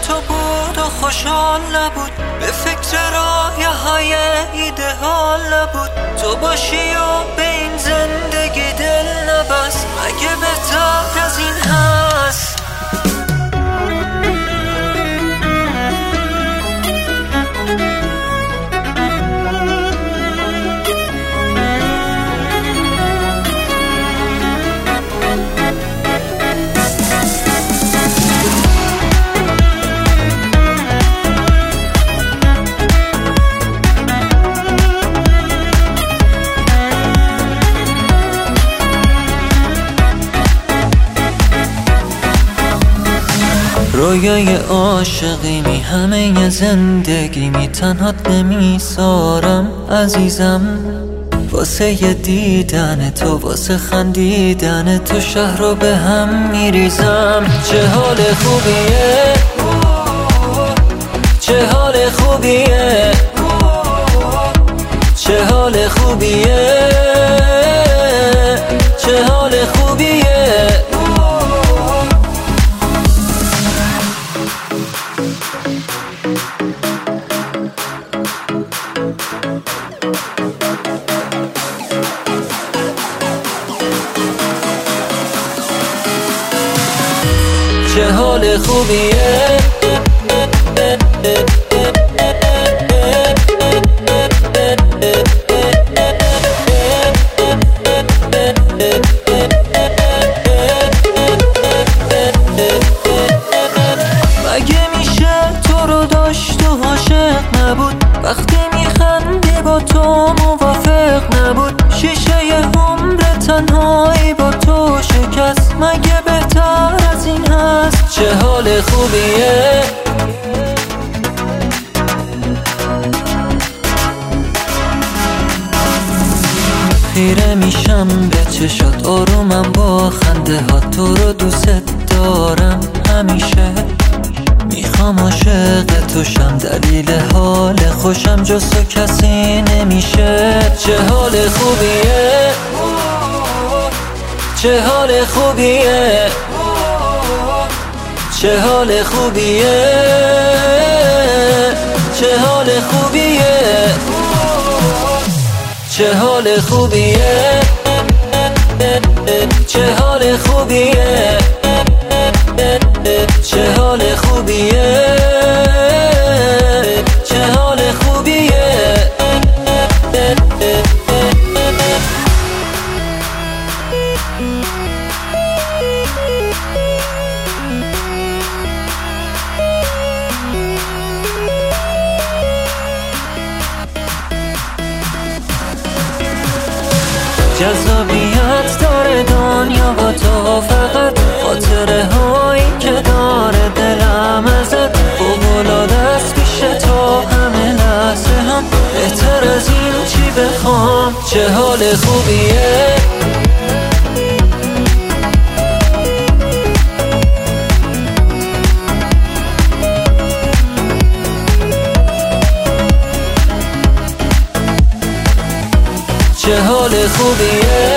تو بود و خوشحال نبود، به فکر رایه‌های ایده‌آل نبود. تو باشی و به این زندگی دل نبست، مگه بهتر از این هست؟ رویای عاشقی همه زندگی تنهات نمیسارم عزیزم، واسه دیدن تو، واسه خندیدن تو شهر رو به هم میریزم. چه حال خوبیه، چه حال خوبیه، چه حال خوبیه، چه حال خوبیه. چه حال خوبیه، مگه میشه تو رو داشت و عاشق نبود، وقتی میخندی با تو موافق نبود، شیشه عمر تنهایی با تو شکست، مگه بهتر از این هست؟ چه حال خوبیه، خیره میشم به چشات، آرومم با خنده ها، تو رو دوست دارم همیشه، میخوام عاشق تو شم، دلیل حال خوشم جز تو کسی نمیشه. چه حال خوبیه، چه حال خوبیه، چه حال خوبیه، چه حال خوبیه، چه حال خوبیه، چه حال خوبیه، چه حال خوبیه، چه حال خوبیه. جذابیت داره دنیا با تو، فقط خاطره هایی که داره دلم ازت، فوق‌العاده است پیش تو همه لحظه هم، بهتر از این چی بخوام؟ چه حال خوبیه، چه حال خوبیه.